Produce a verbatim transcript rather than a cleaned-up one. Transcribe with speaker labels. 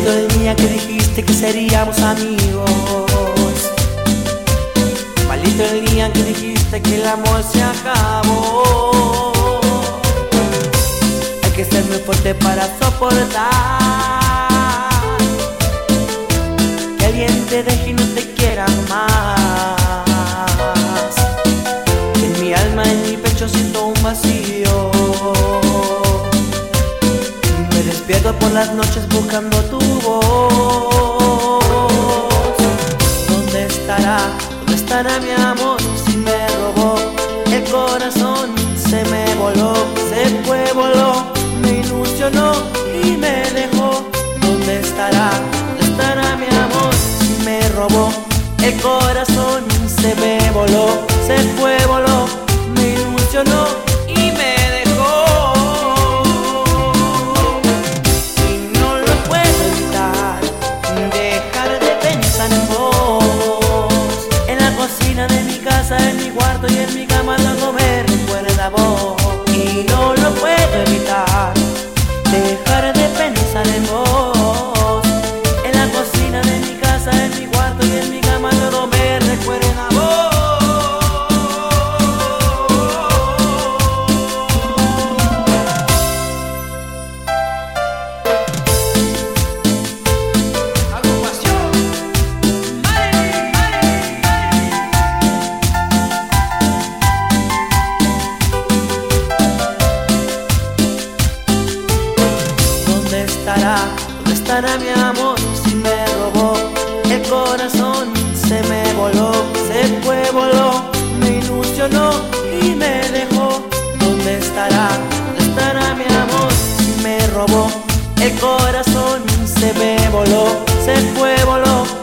Speaker 1: Maldito el día que dijiste que seríamos amigos. Maldito el día que dijiste que el amor se acabó. Hay que ser muy fuerte para soportar que alguien te deje y no te quiera más. En mi alma, en mi pecho siento un vacío. Me despierto por las noches buscando tu voz. ¿Dónde estará? ¿Dónde estará mi amor si me robó el corazón? Se me voló, se fue, voló, me ilusionó y me dejó. ¿Dónde estará? ¿Dónde estará mi amor si me robó el corazón? Se me voló, se fue, voló, me ilusionó y me dejó. Y no lo puedo evitar, dejar de pensar en vos. En la cocina de mi casa, en mi cuarto y en mi cama luego me recuerda a vos. Y no lo puedo evitar, dejar de pensar en vos. En la cocina de mi casa, en mi cuarto y en mi cama luego me recuerda a vos. ¿Dónde estará? ¿Dónde estará mi amor si me robó el corazón? Se me voló, se fue, voló, me ilusionó y me dejó. ¿Dónde estará? ¿Dónde estará mi amor si me robó el corazón? Se me voló, se fue, voló,